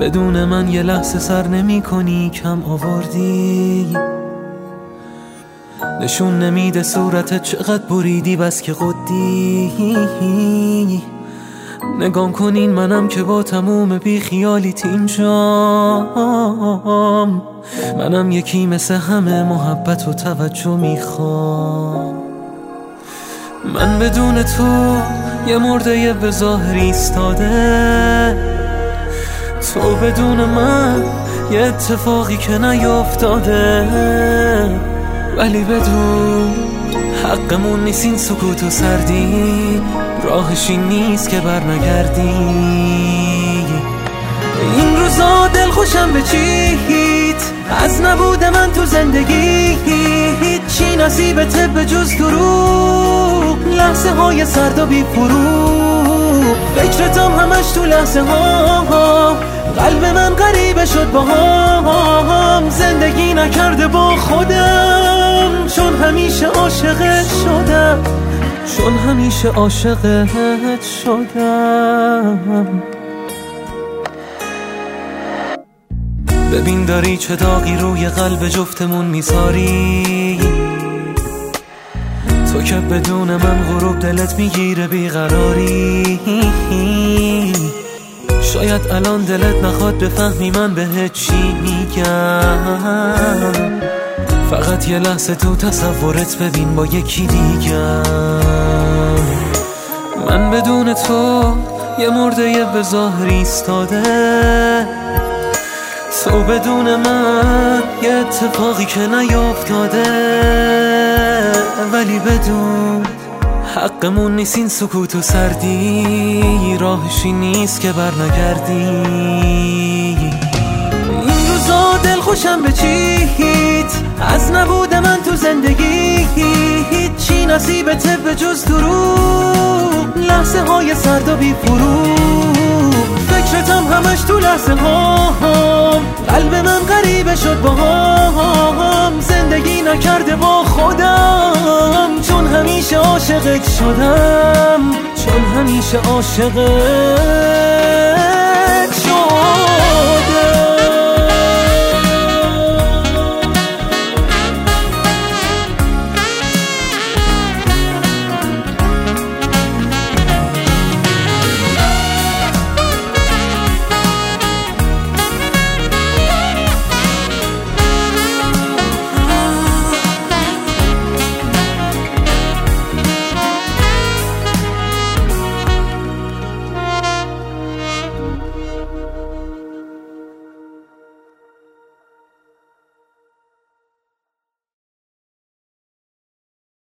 بدون من یه لحظه سر نمی کنی، کم آوردی. نشون نمیده صورتت چقدر بریدی، بس که قدی. نگام کنین منم که با تموم بی خیالیت اینجام. منم یکی مثل همه محبت و توجه میخوام. من بدون تو یه مرده به ظاهر ایستاده، تو بدون من یه اتفاقی که نیافتاده. ولی بدون حقمون نیست این سکوت و سردی، راهش این نیست که بر نگردی. این روزا دل خوشم به چیت، از نبود من تو زندگی هیچی نصیبته به جز دروغ. لحظه های سرد و بی فروغ، فکرتم همش تو لحظه ها. قلب من غریبه شد با هم، زندگی نکرده با خودم. چون همیشه عاشقت شدم، چون همیشه عاشقت شدم. ببین داری چه داغی روی قلب جفتمون میذاری، تو که بدون من غروب دلت میگیره بیقراری. شاید الان دلت نخواد بفهمی من بهت چی میگم، فقط یه لحظه تو تصورت ببین با یکی دیگم. من بدون تو یه مرده به ظاهر ایستاده، تو بدون من یه اتفاقی که نیافتاده. ولی بدون حقمون نیست این سکوت و سردی، راهشی نیست که بر نگردی. این روزا دل خوشم به چیت، از نبود من تو زندگی هیچی نصیبته به جز دروغ. لحظه های سرد و بی فروغ، فکرتم همش تو لحظه ها. قلب من غریبه شد با هم، زندگی نکرده با خودم. چون همیشه عاشقت شدم، چون همیشه عاشقت